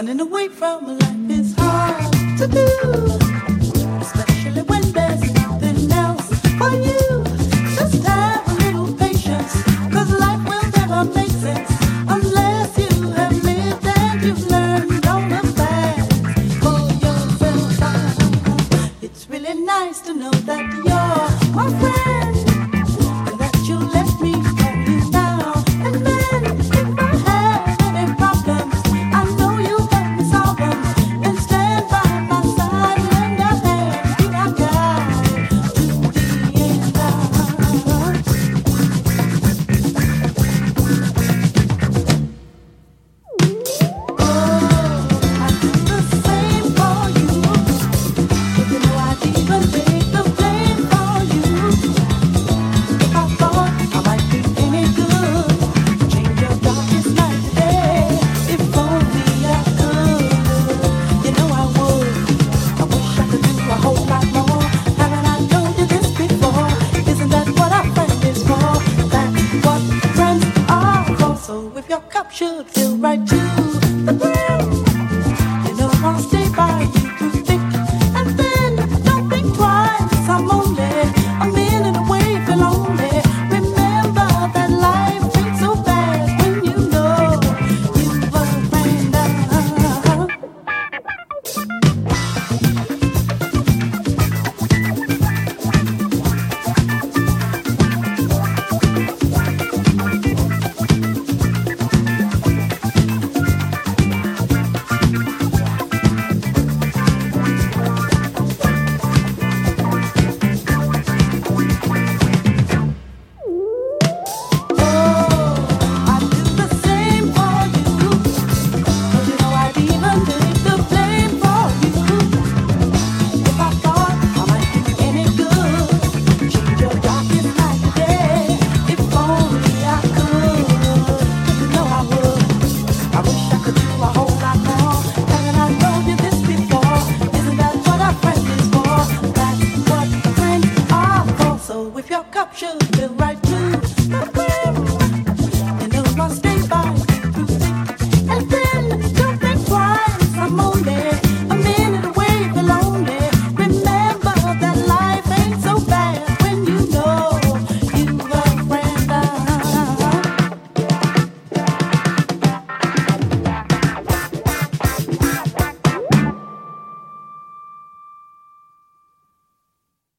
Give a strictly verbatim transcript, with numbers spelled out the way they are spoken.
Running away from life is hard to do, especially when there's nothing else for you. Just have a little patience, 'cause life will never make sense unless you have lived and you've learned all the facts for yourself. It's really nice to know that you're my friend and that you let me know you now. And then if I have any problems, I know you help me solve them and stand by my side and lend a hand, be my guide to the end. Oh, I do the same for you. If you know I'd even take the blame for you. If I thought I might be any good, change your darkest night today. If only I could, you know I would. I wish I could do a whole lot more. Haven't I told you this before? Isn't that what a friend is for? That's what friends are for. So if your cup should fill right to the brim, you know I'll stay by you through thick and thin. Don't think twice, I'm only a minute away from lonely. Remember that life ain't so fast when you know you've a friend. Oh, I do the same for you. 'Cause you know I'd even take the blame for you. If I thought I might be any good, change your darkest night today. If only I could, you know I would. I wish I could do a whole lot more. Haven't I told you this before? Isn't that what a friend is for? That's what friends are for. So if your cup should fill